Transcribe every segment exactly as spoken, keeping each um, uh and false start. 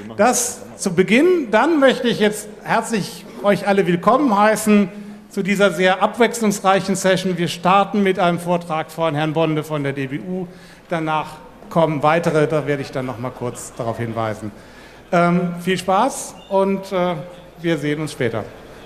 Das zu Beginn. Dann möchte ich jetzt herzlich euch alle willkommen heißen zu dieser sehr abwechslungsreichen Session. Wir starten mit einem Vortrag von Herrn Bonde von der D B U. Danach kommen weitere, da werde ich dann noch mal kurz darauf hinweisen. Ähm, viel Spaß und äh, wir sehen uns später.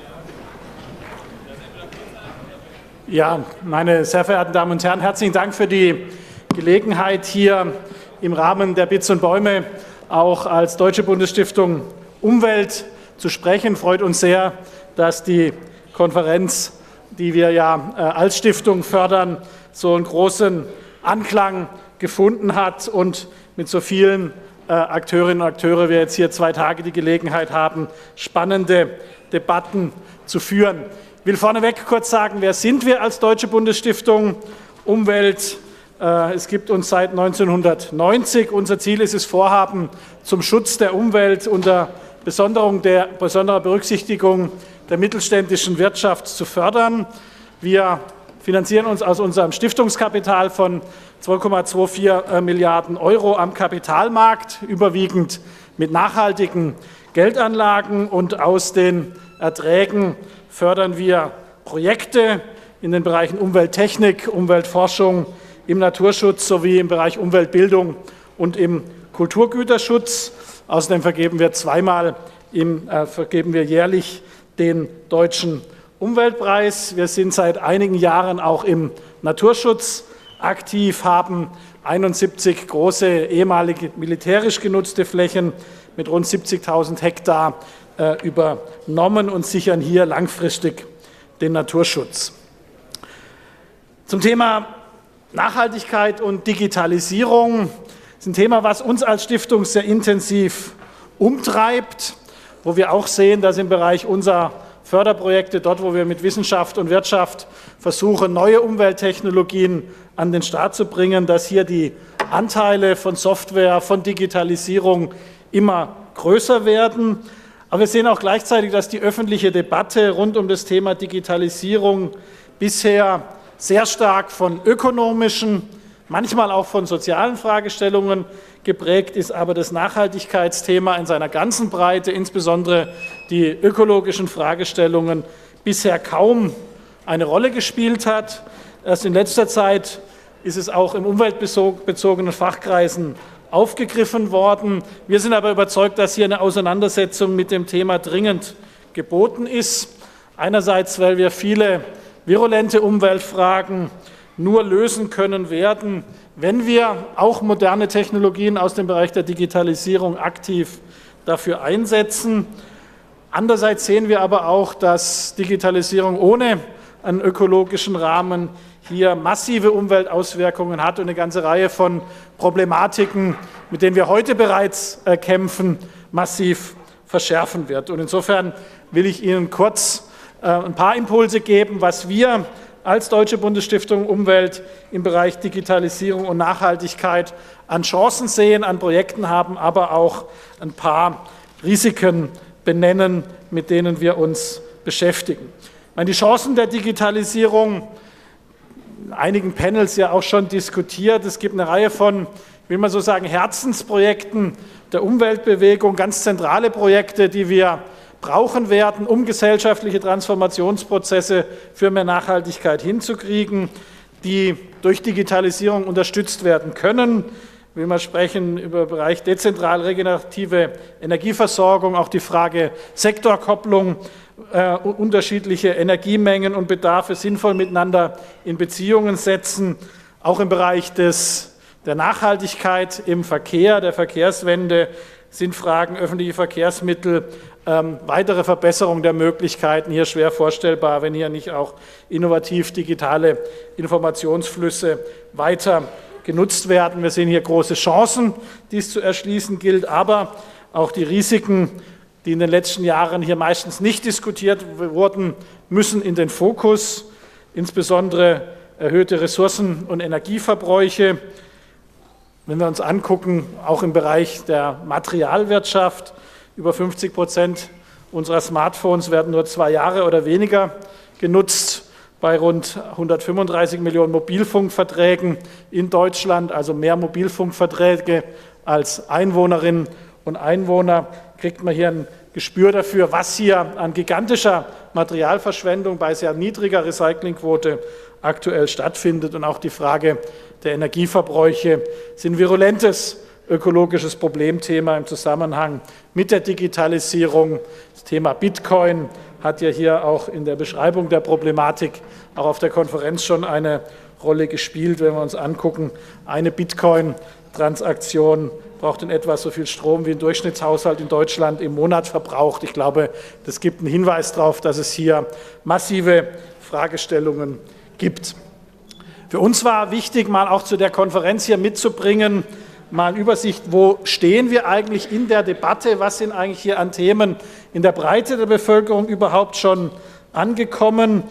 Ja, meine sehr verehrten Damen und Herren, herzlichen Dank für die Gelegenheit, hier im Rahmen der Bits und Bäume auch als Deutsche Bundesstiftung Umwelt zu sprechen. Freut uns sehr, dass die Konferenz, die wir ja äh, als Stiftung fördern, so einen großen Anklang gefunden hat und mit so vielen äh, Akteurinnen und Akteure wir jetzt hier zwei Tage die Gelegenheit haben, spannende Debatten zu führen. Ich will vorneweg kurz sagen, wer sind wir als Deutsche Bundesstiftung Umwelt? Äh, es gibt uns seit neunzehnhundertneunzig. Unser Ziel ist es, Vorhaben zum Schutz der Umwelt unter Besonderung der, besonderer Berücksichtigung der mittelständischen Wirtschaft zu fördern. Wir finanzieren uns aus unserem Stiftungskapital von zwei Komma vierundzwanzig Milliarden Euro am Kapitalmarkt, überwiegend mit nachhaltigen Geldanlagen, und aus den Erträgen fördern wir Projekte in den Bereichen Umwelttechnik, Umweltforschung, im Naturschutz sowie im Bereich Umweltbildung und im Kulturgüterschutz. Außerdem vergeben wir zweimal im, äh, vergeben wir jährlich den Deutschen Umweltpreis. Wir sind seit einigen Jahren auch im Naturschutz aktiv, haben einundsiebzig große ehemalige militärisch genutzte Flächen mit rund siebzigtausend Hektar äh, übernommen und sichern hier langfristig den Naturschutz. Zum Thema Nachhaltigkeit und Digitalisierung. Das ist ein Thema, was uns als Stiftung sehr intensiv umtreibt, wo wir auch sehen, dass im Bereich unserer Förderprojekte, dort wo wir mit Wissenschaft und Wirtschaft versuchen, neue Umwelttechnologien an den Start zu bringen, dass hier die Anteile von Software, von Digitalisierung immer größer werden. Aber wir sehen auch gleichzeitig, dass die öffentliche Debatte rund um das Thema Digitalisierung bisher sehr stark von ökonomischen, manchmal auch von sozialen Fragestellungen geprägt ist, aber das Nachhaltigkeitsthema in seiner ganzen Breite, insbesondere die ökologischen Fragestellungen, bisher kaum eine Rolle gespielt hat. Erst in letzter Zeit ist es auch im umweltbezogenen Fachkreisen aufgegriffen worden. Wir sind aber überzeugt, dass hier eine Auseinandersetzung mit dem Thema dringend geboten ist. Einerseits, weil wir viele virulente Umweltfragen nur lösen können werden, wenn wir auch moderne Technologien aus dem Bereich der Digitalisierung aktiv dafür einsetzen. Andererseits sehen wir aber auch, dass Digitalisierung ohne einen ökologischen Rahmen hier massive Umweltauswirkungen hat und eine ganze Reihe von Problematiken, mit denen wir heute bereits kämpfen, massiv verschärfen wird. Und insofern will ich Ihnen kurz ein paar Impulse geben, was wir als Deutsche Bundesstiftung Umwelt im Bereich Digitalisierung und Nachhaltigkeit an Chancen sehen, an Projekten haben, aber auch ein paar Risiken benennen, mit denen wir uns beschäftigen. Ich meine, die Chancen der Digitalisierung, in einigen Panels ja auch schon diskutiert. Es gibt eine Reihe von, ich will mal so sagen, Herzensprojekten der Umweltbewegung, ganz zentrale Projekte, die wir brauchen werden, um gesellschaftliche Transformationsprozesse für mehr Nachhaltigkeit hinzukriegen, die durch Digitalisierung unterstützt werden können. Ich will mal sprechen über den Bereich dezentral regenerative Energieversorgung, auch die Frage Sektorkopplung, äh, unterschiedliche Energiemengen und Bedarfe sinnvoll miteinander in Beziehungen setzen, auch im Bereich des, der Nachhaltigkeit im Verkehr, der Verkehrswende sind Fragen öffentliche Verkehrsmittel, ähm, weitere Verbesserung der Möglichkeiten hier schwer vorstellbar, wenn hier nicht auch innovativ digitale Informationsflüsse weiter genutzt werden. Wir sehen hier große Chancen, die es zu erschließen gilt, aber auch die Risiken, die in den letzten Jahren hier meistens nicht diskutiert wurden, müssen in den Fokus, insbesondere erhöhte Ressourcen- und Energieverbräuche. Wenn wir uns angucken, auch im Bereich der Materialwirtschaft, über fünfzig Prozent unserer Smartphones werden nur zwei Jahre oder weniger genutzt. Bei rund hundertfünfunddreißig Millionen Mobilfunkverträgen in Deutschland, also mehr Mobilfunkverträge als Einwohnerinnen und Einwohner, kriegt man hier ein Gespür dafür, was hier an gigantischer Materialverschwendung bei sehr niedriger Recyclingquote aktuell stattfindet. Und auch die Frage der Energieverbräuche sind ein virulentes ökologisches Problemthema im Zusammenhang mit der Digitalisierung. Das Thema Bitcoin hat ja hier auch in der Beschreibung der Problematik auch auf der Konferenz schon eine Rolle gespielt. Wenn wir uns angucken, eine Bitcoin-Transaktion braucht in etwa so viel Strom wie ein Durchschnittshaushalt in Deutschland im Monat verbraucht. Ich glaube, das gibt einen Hinweis darauf, dass es hier massive Fragestellungen gibt. Für uns war wichtig, mal auch zu der Konferenz hier mitzubringen, mal eine Übersicht, wo stehen wir eigentlich in der Debatte, was sind eigentlich hier an Themen in der Breite der Bevölkerung überhaupt schon angekommen.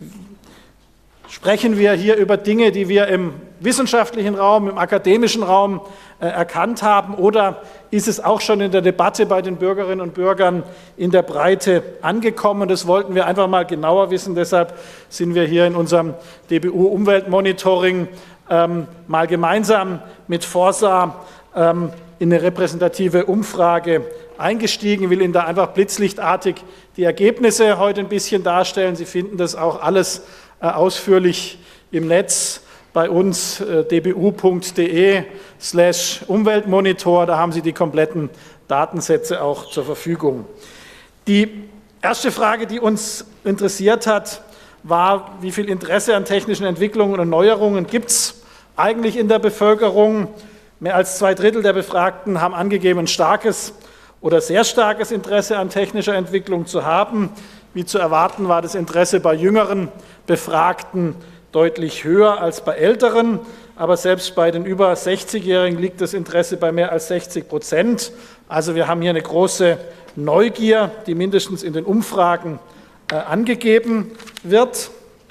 Sprechen wir hier über Dinge, die wir im wissenschaftlichen Raum, im akademischen Raum äh, erkannt haben, oder ist es auch schon in der Debatte bei den Bürgerinnen und Bürgern in der Breite angekommen? Das wollten wir einfach mal genauer wissen, deshalb sind wir hier in unserem D B U-Umweltmonitoring ähm, mal gemeinsam mit Forsa ähm, in eine repräsentative Umfrage eingestiegen. Ich will Ihnen da einfach blitzlichtartig die Ergebnisse heute ein bisschen darstellen. Sie finden das auch alles äh, ausführlich im Netz bei uns, äh, d b u punkt d e slash Umweltmonitor. Da haben Sie die kompletten Datensätze auch zur Verfügung. Die erste Frage, die uns interessiert hat, war, wie viel Interesse an technischen Entwicklungen und Neuerungen gibt es eigentlich in der Bevölkerung? Mehr als zwei Drittel der Befragten haben angegeben, ein starkes oder sehr starkes Interesse an technischer Entwicklung zu haben. Wie zu erwarten, war das Interesse bei jüngeren Befragten deutlich höher als bei älteren, aber selbst bei den über sechzigjährigen liegt das Interesse bei mehr als sechzig Prozent. Also wir haben hier eine große Neugier, die mindestens in den Umfragen äh, angegeben wird.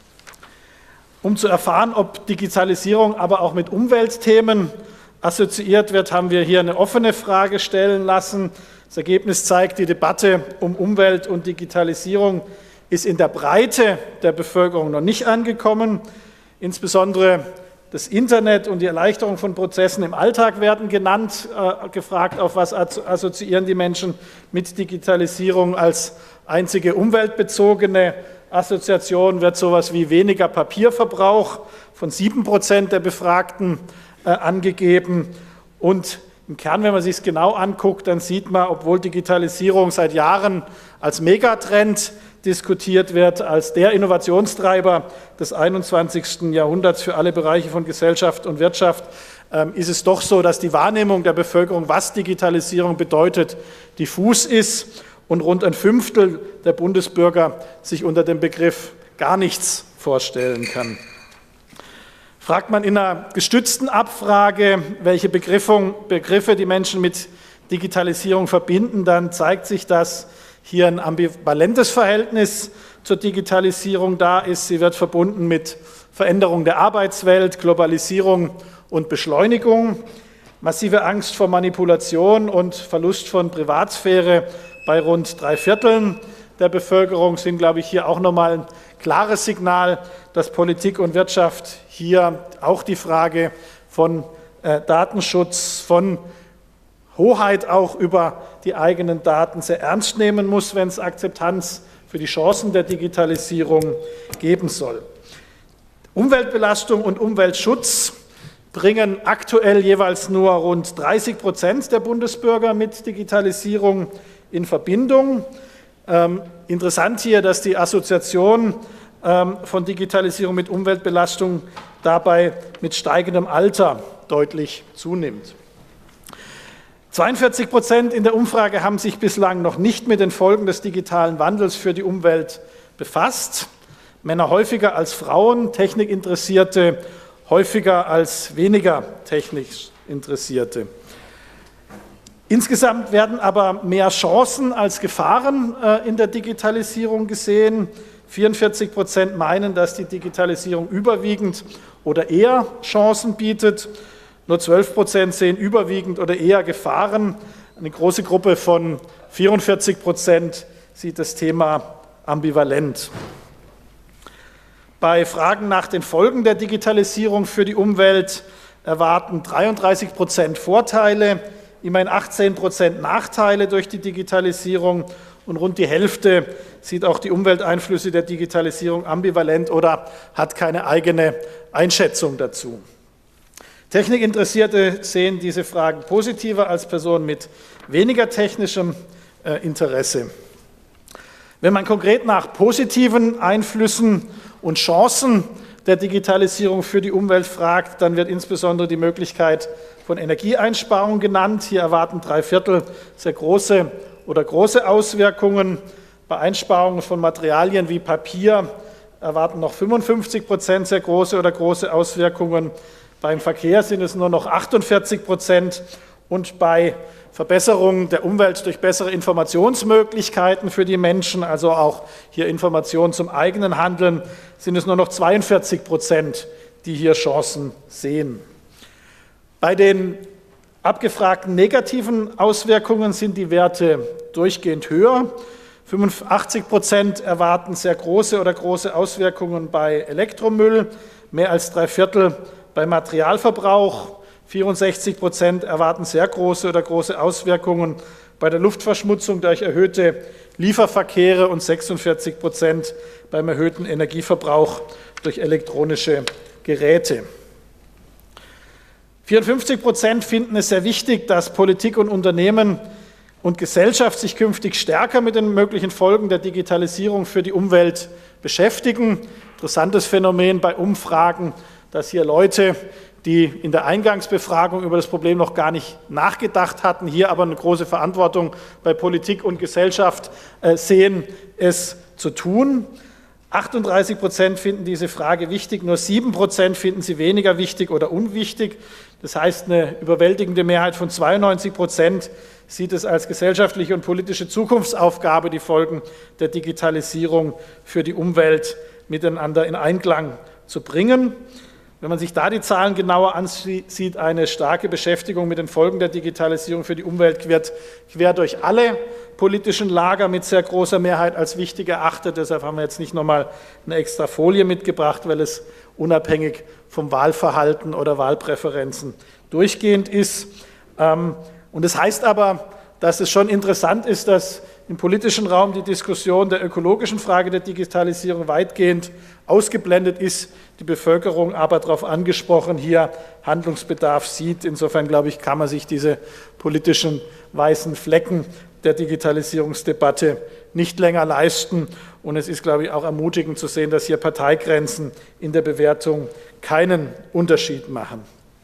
Um zu erfahren, ob Digitalisierung aber auch mit Umweltthemen assoziiert wird, haben wir hier eine offene Frage stellen lassen. Das Ergebnis zeigt, die Debatte um Umwelt und Digitalisierung ist in der Breite der Bevölkerung noch nicht angekommen. Insbesondere das Internet und die Erleichterung von Prozessen im Alltag werden genannt, äh, gefragt, auf was assoziieren die Menschen mit Digitalisierung. Als einzige umweltbezogene Assoziation wird sowas wie weniger Papierverbrauch von sieben Prozent der Befragten äh, angegeben. Und im Kern, wenn man sich es genau anguckt, dann sieht man, obwohl Digitalisierung seit Jahren als Megatrend diskutiert wird, als der Innovationstreiber des einundzwanzigsten Jahrhunderts für alle Bereiche von Gesellschaft und Wirtschaft, äh, ist es doch so, dass die Wahrnehmung der Bevölkerung, was Digitalisierung bedeutet, diffus ist und rund ein Fünftel der Bundesbürger sich unter dem Begriff gar nichts vorstellen kann. Fragt man in einer gestützten Abfrage, welche Begriffe die Menschen mit Digitalisierung verbinden, dann zeigt sich, dass hier ein ambivalentes Verhältnis zur Digitalisierung da ist. Sie wird verbunden mit Veränderung der Arbeitswelt, Globalisierung und Beschleunigung, massive Angst vor Manipulation und Verlust von Privatsphäre bei rund drei Vierteln der Bevölkerung sind, glaube ich, hier auch nochmal ein klares Signal, dass Politik und Wirtschaft hier auch die Frage von äh, Datenschutz, von Hoheit auch über die eigenen Daten sehr ernst nehmen muss, wenn es Akzeptanz für die Chancen der Digitalisierung geben soll. Umweltbelastung und Umweltschutz bringen aktuell jeweils nur rund dreißig Prozent der Bundesbürger mit Digitalisierung in Verbindung. Ähm, interessant hier, dass die Assoziation ähm, von Digitalisierung mit Umweltbelastung dabei mit steigendem Alter deutlich zunimmt. zweiundvierzig Prozent in der Umfrage haben sich bislang noch nicht mit den Folgen des digitalen Wandels für die Umwelt befasst. Männer häufiger als Frauen, Technikinteressierte häufiger als weniger technisch Interessierte. Insgesamt werden aber mehr Chancen als Gefahren äh, in der Digitalisierung gesehen. vierundvierzig Prozent meinen, dass die Digitalisierung überwiegend oder eher Chancen bietet. Nur zwölf Prozent sehen überwiegend oder eher Gefahren. Eine große Gruppe von vierundvierzig Prozent sieht das Thema ambivalent. Bei Fragen nach den Folgen der Digitalisierung für die Umwelt erwarten dreiunddreißig Prozent Vorteile, immerhin achtzehn Prozent Nachteile durch die Digitalisierung und rund die Hälfte sieht auch die Umwelteinflüsse der Digitalisierung ambivalent oder hat keine eigene Einschätzung dazu. Technikinteressierte sehen diese Fragen positiver als Personen mit weniger technischem Interesse. Wenn man konkret nach positiven Einflüssen und Chancen der Digitalisierung für die Umwelt fragt, dann wird insbesondere die Möglichkeit von Energieeinsparung genannt. Hier erwarten drei Viertel sehr große oder große Auswirkungen. Bei Einsparungen von Materialien wie Papier erwarten noch fünfundfünfzig Prozent sehr große oder große Auswirkungen. Beim Verkehr sind es nur noch achtundvierzig Prozent und bei Verbesserung der Umwelt durch bessere Informationsmöglichkeiten für die Menschen, also auch hier Informationen zum eigenen Handeln, sind es nur noch zweiundvierzig Prozent, die hier Chancen sehen. Bei den abgefragten negativen Auswirkungen sind die Werte durchgehend höher. fünfundachtzig Prozent erwarten sehr große oder große Auswirkungen bei Elektromüll, mehr als drei Viertel bei Materialverbrauch. vierundsechzig Prozent erwarten sehr große oder große Auswirkungen bei der Luftverschmutzung durch erhöhte Lieferverkehre und sechsundvierzig Prozent beim erhöhten Energieverbrauch durch elektronische Geräte. vierundfünfzig Prozent finden es sehr wichtig, dass Politik und Unternehmen und Gesellschaft sich künftig stärker mit den möglichen Folgen der Digitalisierung für die Umwelt beschäftigen. Interessantes Phänomen bei Umfragen, dass hier Leute, die in der Eingangsbefragung über das Problem noch gar nicht nachgedacht hatten, hier aber eine große Verantwortung bei Politik und Gesellschaft sehen, es zu tun. achtunddreißig Prozent finden diese Frage wichtig, nur sieben Prozent finden sie weniger wichtig oder unwichtig. Das heißt, eine überwältigende Mehrheit von zweiundneunzig Prozent sieht es als gesellschaftliche und politische Zukunftsaufgabe, die Folgen der Digitalisierung für die Umwelt miteinander in Einklang zu bringen. Wenn man sich da die Zahlen genauer ansieht, eine starke Beschäftigung mit den Folgen der Digitalisierung für die Umwelt wird quer durch alle politischen Lager mit sehr großer Mehrheit als wichtig erachtet. Deshalb haben wir jetzt nicht nochmal eine extra Folie mitgebracht, weil es unabhängig vom Wahlverhalten oder Wahlpräferenzen durchgehend ist. Und das heißt aber, dass es schon interessant ist, dass im politischen Raum die Diskussion der ökologischen Frage der Digitalisierung weitgehend ausgeblendet ist, die Bevölkerung aber darauf angesprochen hier Handlungsbedarf sieht. Insofern, glaube ich, kann man sich diese politischen weißen Flecken der Digitalisierungsdebatte nicht länger leisten. Und es ist, glaube ich, auch ermutigend zu sehen, dass hier Parteigrenzen in der Bewertung keinen Unterschied machen.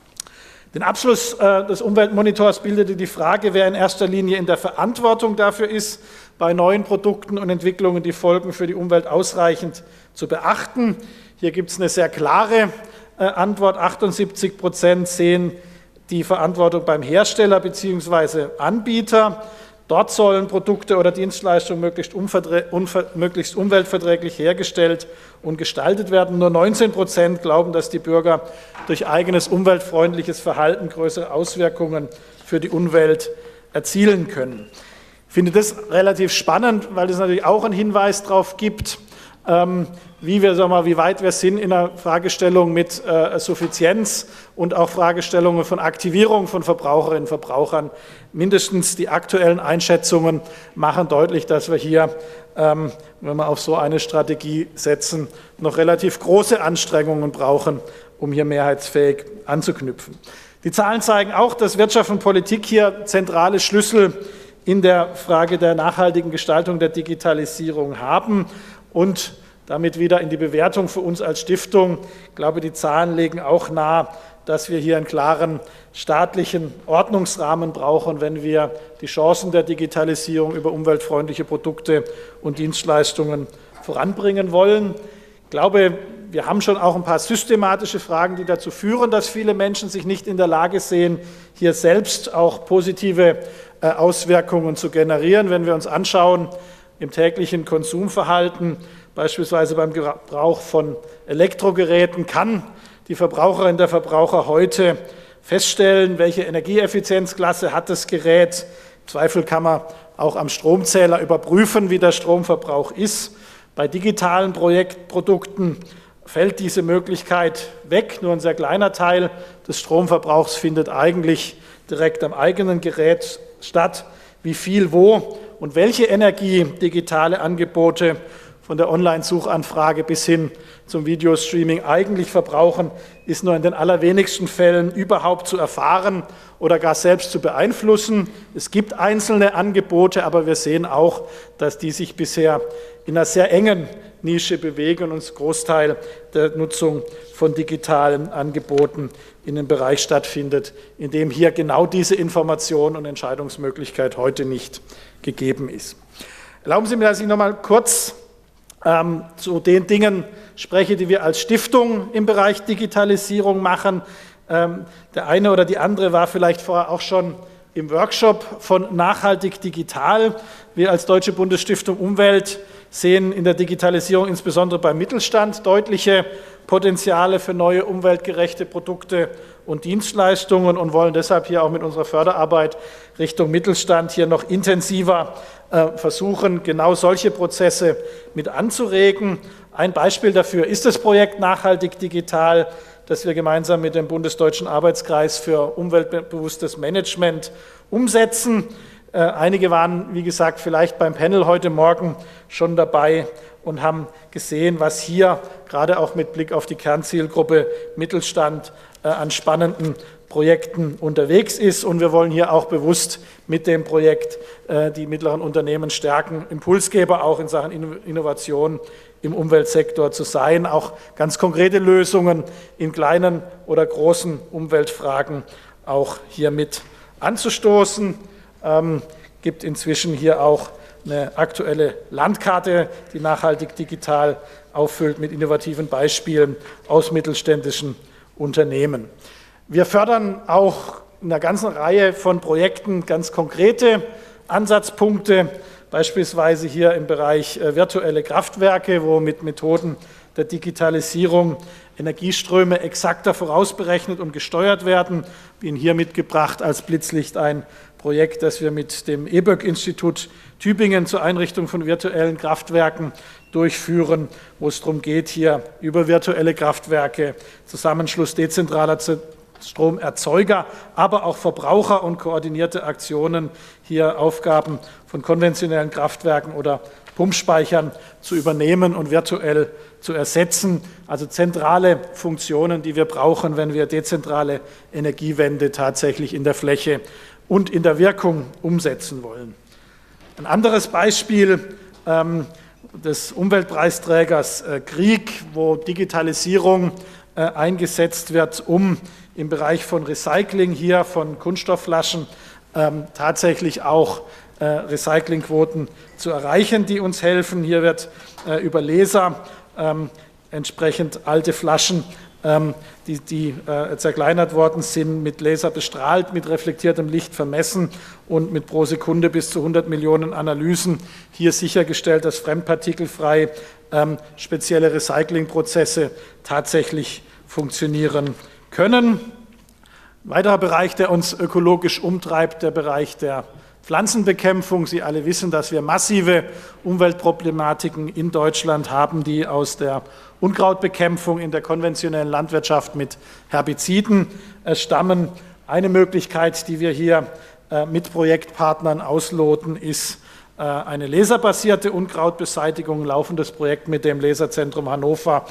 Den Abschluss äh, des Umweltmonitors bildete die Frage, wer in erster Linie in der Verantwortung dafür ist, bei neuen Produkten und Entwicklungen die Folgen für die Umwelt ausreichend zu beachten. Hier gibt es eine sehr klare äh, Antwort. achtundsiebzig Prozent sehen die Verantwortung beim Hersteller bzw. Anbieter. Dort sollen Produkte oder Dienstleistungen möglichst, möglichst umweltverträglich hergestellt und gestaltet werden. Nur neunzehn Prozent glauben, dass die Bürger durch eigenes umweltfreundliches Verhalten größere Auswirkungen für die Umwelt erzielen können. Ich finde das relativ spannend, weil es natürlich auch einen Hinweis darauf gibt, wie wir, sagen wir mal, wie weit wir sind in der Fragestellung mit äh, Suffizienz und auch Fragestellungen von Aktivierung von Verbraucherinnen und Verbrauchern. Mindestens die aktuellen Einschätzungen machen deutlich, dass wir hier, ähm, wenn wir auf so eine Strategie setzen, noch relativ große Anstrengungen brauchen, um hier mehrheitsfähig anzuknüpfen. Die Zahlen zeigen auch, dass Wirtschaft und Politik hier zentrale Schlüssel in der Frage der nachhaltigen Gestaltung der Digitalisierung haben und damit wieder in die Bewertung für uns als Stiftung. Ich glaube, die Zahlen legen auch nahe, dass wir hier einen klaren staatlichen Ordnungsrahmen brauchen, wenn wir die Chancen der Digitalisierung über umweltfreundliche Produkte und Dienstleistungen voranbringen wollen. Ich glaube, wir haben schon auch ein paar systematische Fragen, die dazu führen, dass viele Menschen sich nicht in der Lage sehen, hier selbst auch positive Auswirkungen zu generieren. Wenn wir uns anschauen, im täglichen Konsumverhalten, beispielsweise beim Gebrauch von Elektrogeräten, kann die Verbraucherin, der Verbraucher heute feststellen, welche Energieeffizienzklasse hat das Gerät. Im Zweifel kann man auch am Stromzähler überprüfen, wie der Stromverbrauch ist. Bei digitalen Projektprodukten fällt diese Möglichkeit weg. Nur ein sehr kleiner Teil des Stromverbrauchs findet eigentlich direkt am eigenen Gerät statt, wie viel, wo und welche Energie digitale Angebote von der Online-Suchanfrage bis hin zum Videostreaming eigentlich verbrauchen, ist nur in den allerwenigsten Fällen überhaupt zu erfahren oder gar selbst zu beeinflussen. Es gibt einzelne Angebote, aber wir sehen auch, dass die sich bisher in einer sehr engen Nische bewegen und ein Großteil der Nutzung von digitalen Angeboten in einem Bereich stattfindet, in dem hier genau diese Information und Entscheidungsmöglichkeit heute nicht gegeben ist. Erlauben Sie mir, dass ich noch mal kurz ähm, zu den Dingen spreche, die wir als Stiftung im Bereich Digitalisierung machen. Ähm, der eine oder die andere war vielleicht vorher auch schon im Workshop von Nachhaltig Digital. Wir als Deutsche Bundesstiftung Umwelt sehen in der Digitalisierung insbesondere beim Mittelstand deutliche Potenziale für neue umweltgerechte Produkte und Dienstleistungen und wollen deshalb hier auch mit unserer Förderarbeit Richtung Mittelstand hier noch intensiver äh, versuchen, genau solche Prozesse mit anzuregen. Ein Beispiel dafür ist das Projekt Nachhaltig Digital, das wir gemeinsam mit dem Bundesdeutschen Arbeitskreis für umweltbewusstes Management umsetzen. Äh, einige waren, wie gesagt, vielleicht beim Panel heute Morgen schon dabei und haben gesehen, was hier gerade auch mit Blick auf die Kernzielgruppe Mittelstand äh, an spannenden Projekten unterwegs ist. Und wir wollen hier auch bewusst mit dem Projekt äh, die mittleren Unternehmen stärken, Impulsgeber auch in Sachen Innovation im Umweltsektor zu sein, auch ganz konkrete Lösungen in kleinen oder großen Umweltfragen auch hier mit anzustoßen. Ähm, gibt inzwischen hier auch eine aktuelle Landkarte, die nachhaltig digital auffüllt mit innovativen Beispielen aus mittelständischen Unternehmen. Wir fördern auch in einer ganzen Reihe von Projekten ganz konkrete Ansatzpunkte, beispielsweise hier im Bereich äh, virtuelle Kraftwerke, wo mit Methoden der Digitalisierung Energieströme exakter vorausberechnet und gesteuert werden. Ich bin hier mitgebracht als Blitzlicht ein Projekt, das wir mit dem E B Ö K-Institut Tübingen zur Einrichtung von virtuellen Kraftwerken durchführen, wo es darum geht, hier über virtuelle Kraftwerke, Zusammenschluss dezentraler Stromerzeuger, aber auch Verbraucher und koordinierte Aktionen, hier Aufgaben von konventionellen Kraftwerken oder Pumpspeichern zu übernehmen und virtuell zu ersetzen. Also zentrale Funktionen, die wir brauchen, wenn wir dezentrale Energiewende tatsächlich in der Fläche und in der Wirkung umsetzen wollen. Ein anderes Beispiel ähm, des Umweltpreisträgers äh, Krieg, wo Digitalisierung äh, eingesetzt wird, um im Bereich von Recycling hier von Kunststoffflaschen ähm, tatsächlich auch äh, Recyclingquoten zu erreichen, die uns helfen. Hier wird äh, über Laser ähm, entsprechend alte Flaschen, ähm, die, die äh, zerkleinert worden sind, mit Laser bestrahlt, mit reflektiertem Licht vermessen und mit pro Sekunde bis zu hundert Millionen Analysen hier sichergestellt, dass fremdpartikelfrei ähm, spezielle Recyclingprozesse tatsächlich funktionieren können. Ein weiterer Bereich, der uns ökologisch umtreibt, der Bereich der Pflanzenbekämpfung. Sie alle wissen, dass wir massive Umweltproblematiken in Deutschland haben, die aus der Unkrautbekämpfung in der konventionellen Landwirtschaft mit Herbiziden stammen. Eine Möglichkeit, die wir hier mit Projektpartnern ausloten, ist eine laserbasierte Unkrautbeseitigung. Ein laufendes Projekt mit dem Laserzentrum Hannover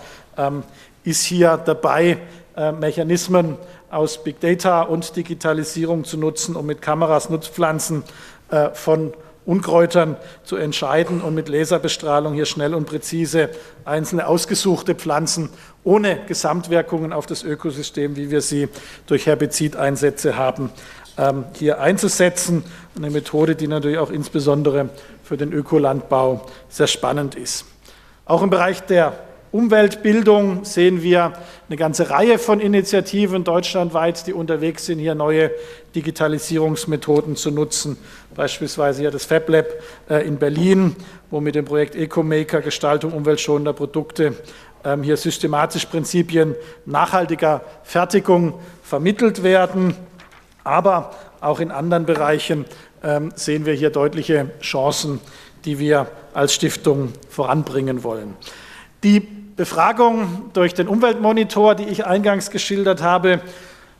ist hier dabei, Mechanismen aus Big Data und Digitalisierung zu nutzen, um mit Kameras Nutzpflanzen von Unkräutern zu entscheiden und mit Laserbestrahlung hier schnell und präzise einzelne ausgesuchte Pflanzen ohne Gesamtwirkungen auf das Ökosystem, wie wir sie durch Herbizideinsätze haben, hier einzusetzen. Eine Methode, die natürlich auch insbesondere für den Ökolandbau sehr spannend ist. Auch im Bereich der Umweltbildung sehen wir eine ganze Reihe von Initiativen deutschlandweit, die unterwegs sind, hier neue Digitalisierungsmethoden zu nutzen. Beispielsweise hier das FabLab in Berlin, wo mit dem Projekt EcoMaker Gestaltung umweltschonender Produkte hier systematisch Prinzipien nachhaltiger Fertigung vermittelt werden. Aber auch in anderen Bereichen sehen wir hier deutliche Chancen, die wir als Stiftung voranbringen wollen. Die Befragung durch den Umweltmonitor, die ich eingangs geschildert habe,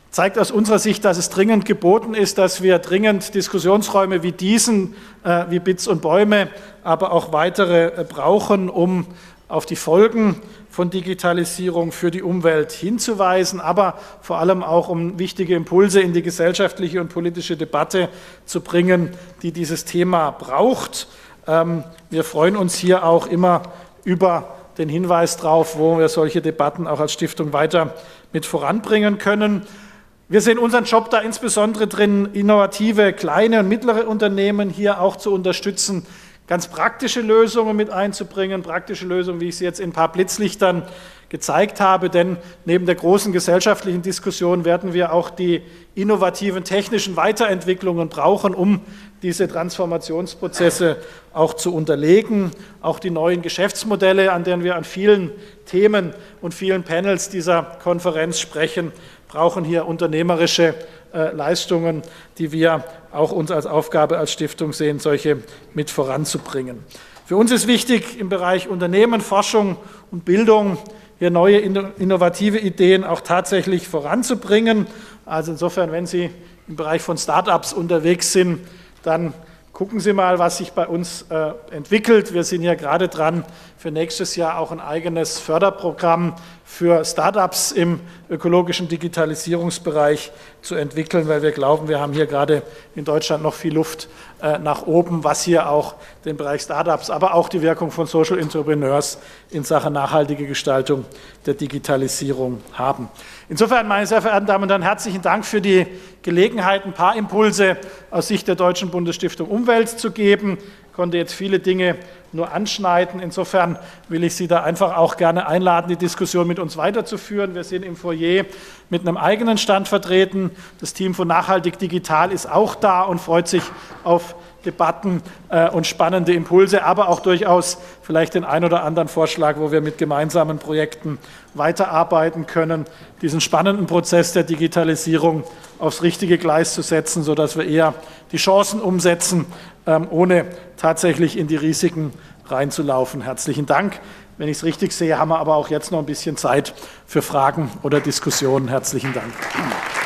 zeigt aus unserer Sicht, dass es dringend geboten ist, dass wir dringend Diskussionsräume wie diesen, äh, wie Bits und Bäume, aber auch weitere äh, brauchen, um auf die Folgen von Digitalisierung für die Umwelt hinzuweisen, aber vor allem auch um wichtige Impulse in die gesellschaftliche und politische Debatte zu bringen, die dieses Thema braucht. Ähm, wir freuen uns hier auch immer über den Hinweis darauf, wo wir solche Debatten auch als Stiftung weiter mit voranbringen können. Wir sehen unseren Job da insbesondere drin, innovative kleine und mittlere Unternehmen hier auch zu unterstützen, ganz praktische Lösungen mit einzubringen, praktische Lösungen, wie ich sie jetzt in ein paar Blitzlichtern gezeigt habe, denn neben der großen gesellschaftlichen Diskussion werden wir auch die innovativen technischen Weiterentwicklungen brauchen, um diese Transformationsprozesse auch zu unterlegen. Auch die neuen Geschäftsmodelle, an denen wir an vielen Themen und vielen Panels dieser Konferenz sprechen, brauchen hier unternehmerische äh, Leistungen, die wir auch uns als Aufgabe als Stiftung sehen, solche mit voranzubringen. Für uns ist wichtig, im Bereich Unternehmen, Forschung und Bildung hier neue innovative Ideen auch tatsächlich voranzubringen. Also insofern, wenn Sie im Bereich von Start-ups unterwegs sind, dann gucken Sie mal, was sich bei uns äh, entwickelt. Wir sind ja gerade dran, für nächstes Jahr auch ein eigenes Förderprogramm für Start-ups im ökologischen Digitalisierungsbereich zu entwickeln, weil wir glauben, wir haben hier gerade in Deutschland noch viel Luft äh, nach oben, was hier auch den Bereich Start-ups, aber auch die Wirkung von Social Entrepreneurs in Sachen nachhaltige Gestaltung der Digitalisierung haben. Insofern, meine sehr verehrten Damen und Herren, herzlichen Dank für die Gelegenheit, ein paar Impulse aus Sicht der Deutschen Bundesstiftung Umwelt zu geben. Ich konnte jetzt viele Dinge nur anschneiden. Insofern will ich Sie da einfach auch gerne einladen, die Diskussion mit uns weiterzuführen. Wir sind im Foyer mit einem eigenen Stand vertreten. Das Team von Nachhaltig Digital ist auch da und freut sich auf Debatten äh, und spannende Impulse, aber auch durchaus vielleicht den ein oder anderen Vorschlag, wo wir mit gemeinsamen Projekten weiterarbeiten können, diesen spannenden Prozess der Digitalisierung aufs richtige Gleis zu setzen, sodass wir eher die Chancen umsetzen, ähm, ohne tatsächlich in die Risiken reinzulaufen. Herzlichen Dank. Wenn ich es richtig sehe, haben wir aber auch jetzt noch ein bisschen Zeit für Fragen oder Diskussionen. Herzlichen Dank.